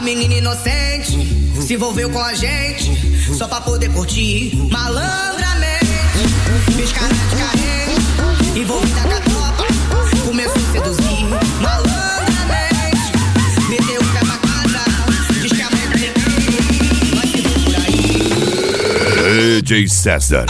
menina inocente se envolveu com a gente só pra poder curtir malandramente. Fez cara de carente, envolvida com a tropa, começou a seduzir malandramente. Meteu o pé pra casa, diz que a mãe tem que mas se for por aí. DJ César.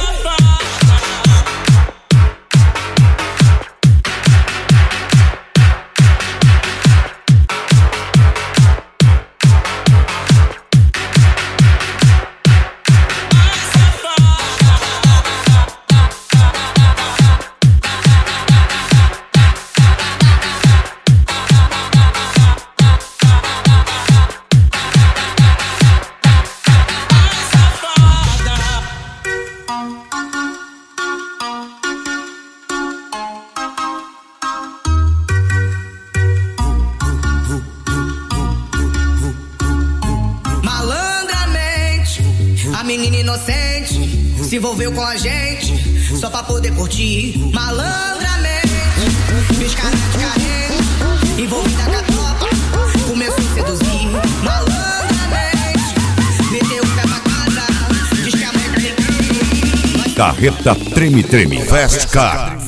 A menina inocente se envolveu com a gente só pra poder curtir malandramente. Fez cara de carente, envolvida com a tropa, começou a seduzir malandramente. Meteu o pé pra casa, diz que a mãe tem que Carreta Treme Treme Fast Car.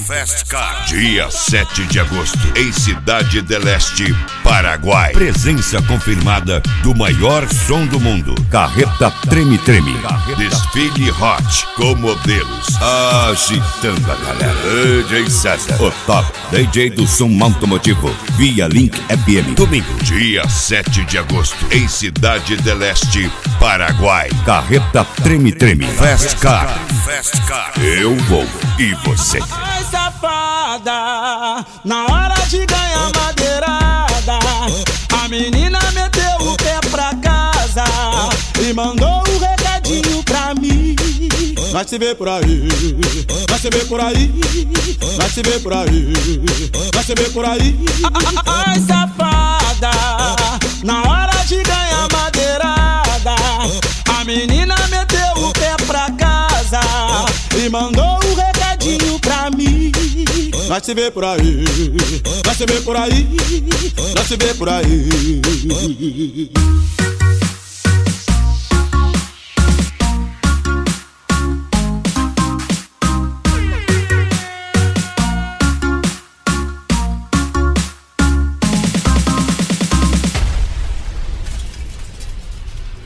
Dia 7 de agosto, em Cidade del Este, Paraguai. Presença confirmada do maior som do mundo. Carreta Treme Treme. Desfile hot com modelos agitando a galera. DJ César, o top DJ do som automotivo, via Link FM. Domingo, dia 7 de agosto, em Cidade del Este, Paraguai. Carreta Treme Treme Fast Car. Eu vou e você. Ai, safada, na hora de ganhar madeirada, a menina meteu o pé pra casa e mandou um recadinho pra mim. Vai se ver por aí, vai se ver por aí, vai se ver por aí, vai se ver por aí. Ai, safada, na hora de ganhar madeirada, a menina meteu o pé pra casa e mandou um recadinho pra mim. Vai se ver por aí, vai se ver por aí, vai se ver por aí.